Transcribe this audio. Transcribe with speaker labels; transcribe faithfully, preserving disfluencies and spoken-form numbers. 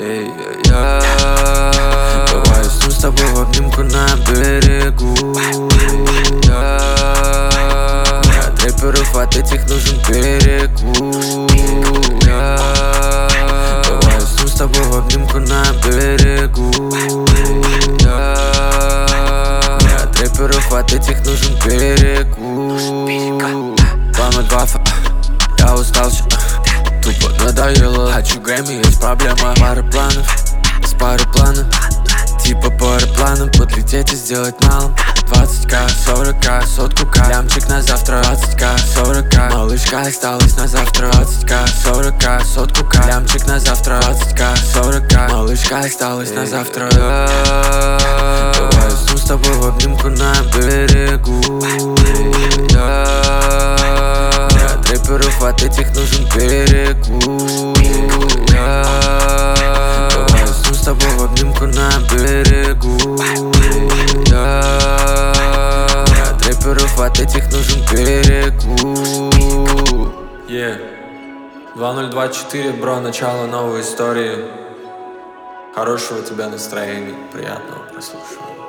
Speaker 1: Эй, я, я давай усну с тобой в обнимку на берегу. Я, от рэперов от этих нужен перекур. Я, давай усну с тобой в обнимку на берегу. Я, от рэперов от этих нужен перекур. Память бафа, я устал, тупо надоело. Хочу Грэмми, есть проблема. Пара планов, с пары планов, типа по аэроплану подлететь и сделать малым. Двадцать ка, сорок ка, сотку ка, лямчик на завтра. Двадцать ка, сорок ка, малышка осталась на завтра. Двадцать ка, сорок ка, сотку ка, лямчик на завтра. Двадцать ка, сорок ка, малышка осталась на завтра. Давай усну с тобой в обнимку на берегу. От рэперов от этих нужен перекур. Я, давай усну с тобой в обнимку на берегу. Я, от рэперов от этих нужен перекур.
Speaker 2: Yeah. два ноль два четыре, бро, начало новой истории. Хорошего тебе настроения, приятного прослушивания.